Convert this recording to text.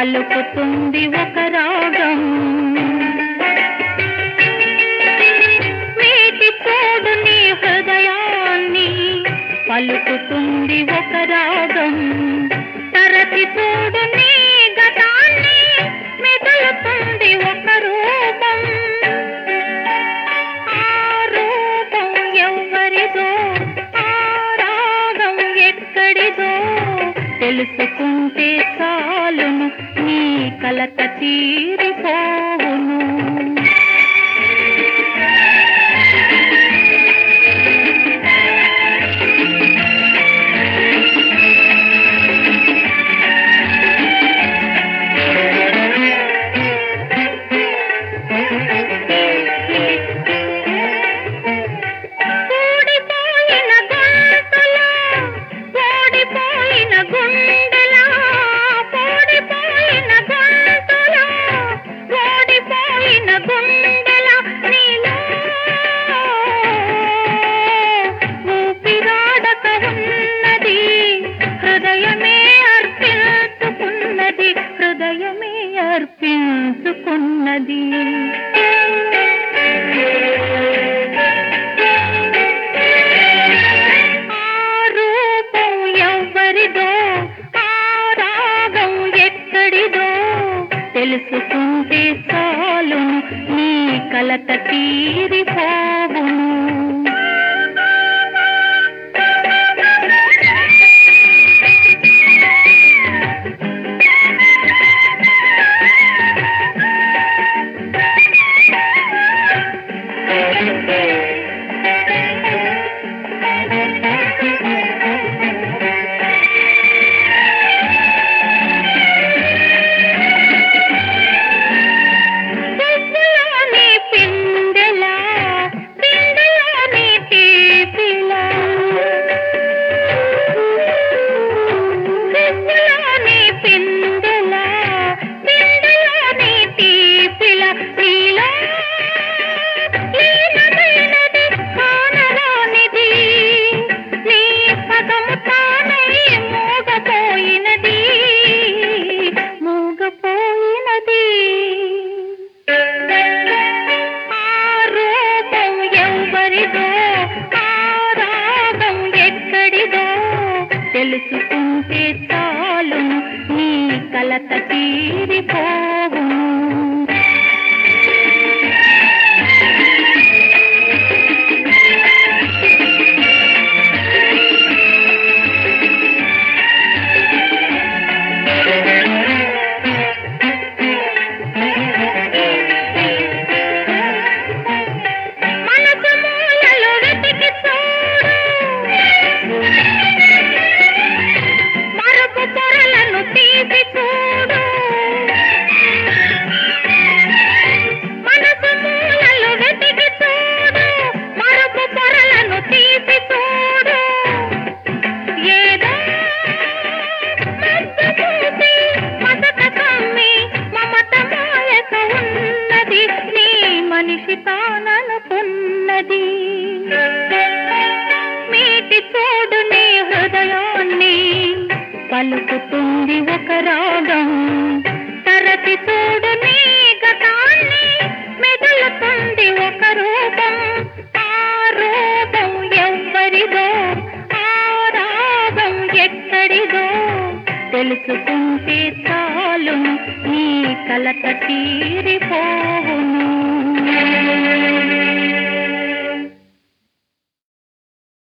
పలుకుతుంది ఒక రాగం. మీటి చూడు నీ హృదయాన్ని, పలుకుతుంది ఒక రాగం. తరచి చూడు నీ గతాన్ని, మెదులుతుంది ఒక రూపం. ఆ రూపం ఎవ్వరిదో, ఆ రాగం ఎక్కడిదో, తెలుసుకుంటే చాలును నీ కలత తీరిపోవును. హృదయమే అర్పించుకున్నది. ఆ రూపం ఎవ్వరిదో, ఆ రాగం ఎక్కడిదో, తెలుసుకుంటే చాలును నీ కలత తీరిపోవును. తెలుసుకుంటే చాలును నీ కలత తీరిపోవును. మనిషి తాననుకున్నది. మీటి చూడు నీ హృదయాన్ని, పలుకుతుంది ఒక రాగం. తరచి చూడు నీ గతాన్ని, మెదులుతుంది ఒక రూపం. ఆ రూపం ఎవ్వరిదో, ఆ రాగం ఎక్కడిదో, తెలుసుకుంటే చాలును నీ కలత తీరిపోవును.